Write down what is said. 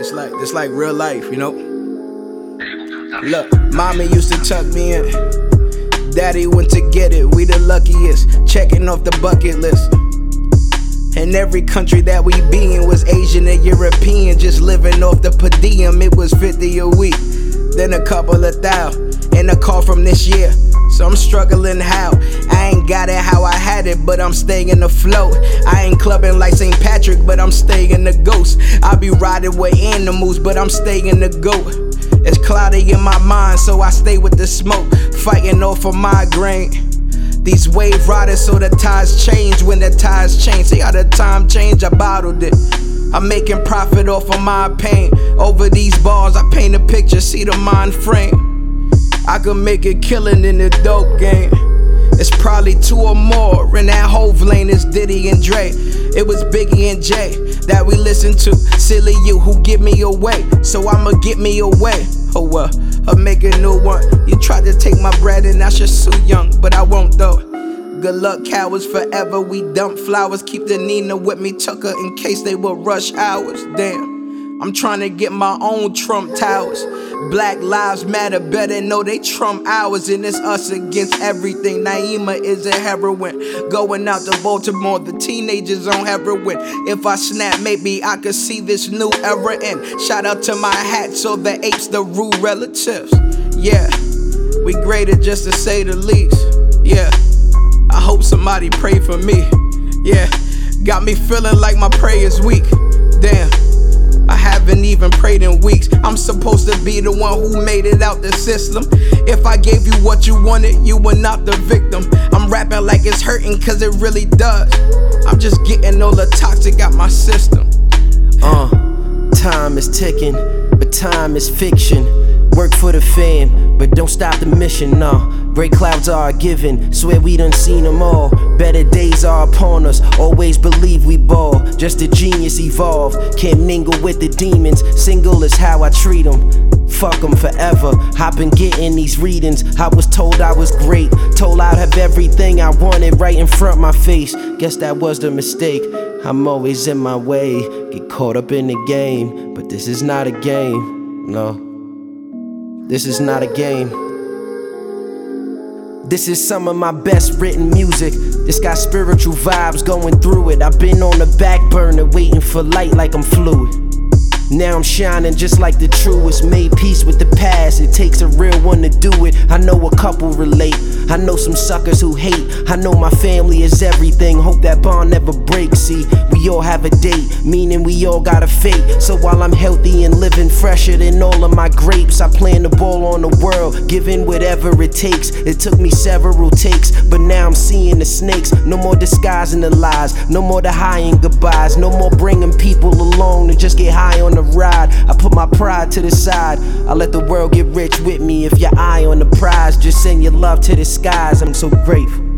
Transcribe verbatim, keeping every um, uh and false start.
It's like, it's like real life, you know? Look, mommy used to tuck me in. Daddy went to get it, we the luckiest. Checking off the bucket list. And every country that we be in was Asian and European. Just living off the per diem, it was fifty a week. Then a couple of thou, and a call from this year. So I'm struggling how, I ain't got it how I had it, but I'm staying afloat. I ain't clubbing like Saint Patrick, but I'm staying the ghost. I be riding with animals, but I'm staying the goat. It's cloudy in my mind, so I stay with the smoke, fighting off a migraine. These wave riders, so the tides change when the tides change. See how the time change, I bottled it. I'm making profit off of my pain. Over these bars, I paint a picture, see the mind frame. I could make a killing in the dope game. It's probably two or more. In that Hove lane is Diddy and Dre. It was Biggie and Jay that we listened to. Silly you who give me away, so I'ma get me away. Oh well, I'll make a new one. You tried to take my bread and I should sue young, but I won't though. Good luck, cowards, forever we dump flowers. Keep the Nina with me, Tucker, in case they will rush hours. Damn, I'm trying to get my own Trump towers. Black lives matter, better know they trump ours. And it's us against everything. Naima is a heroine. Going out to Baltimore, the teenagers on heroin. If I snap, maybe I could see this new era in. Shout out to my hats or the apes, the rude relatives. Yeah, we graded just to say the least. Yeah, I hope somebody pray for me. Yeah, got me feeling like my prayer's weak. Damn, I haven't even prayed in weeks. I'm supposed to be the one who made it out the system. If I gave you what you wanted, you were not the victim. I'm rapping like it's hurting cause it really does. I'm just getting all the toxic out my system. Uh, time is ticking, but time is fiction. Work for the fam, but don't stop the mission, nah. Great clouds are given, swear we done seen them all. Better days are upon us, always believe we ball. Just a genius evolve, can't mingle with the demons. Single is how I treat them, fuck them forever. I've been getting these readings, I was told I was great. Told I'd have everything I wanted right in front my face. Guess that was the mistake, I'm always in my way. Get caught up in the game, but this is not a game, no. This is not a game. This is some of my best written music. This got spiritual vibes going through it. I've been on the back burner waiting for light like I'm fluid. Now I'm shining just like the truest. Made peace with the past, it takes a real one to do it. I know a couple relate, I know some suckers who hate. I know my family is everything, hope that bond never breaks. See, we all have a date, meaning we all got a fate. So while I'm healthy and living fresher than all of my grapes, I plan to ball on the world, giving whatever it takes. It took me several takes, but now I'm seeing the snakes. No more disguising the lies, no more the high and goodbyes. No more bringing people along to just get high on the ride. I put my pride to the side, I let the world get rich with me. If your eye on the prize, just send your love to the skies. I'm so grateful.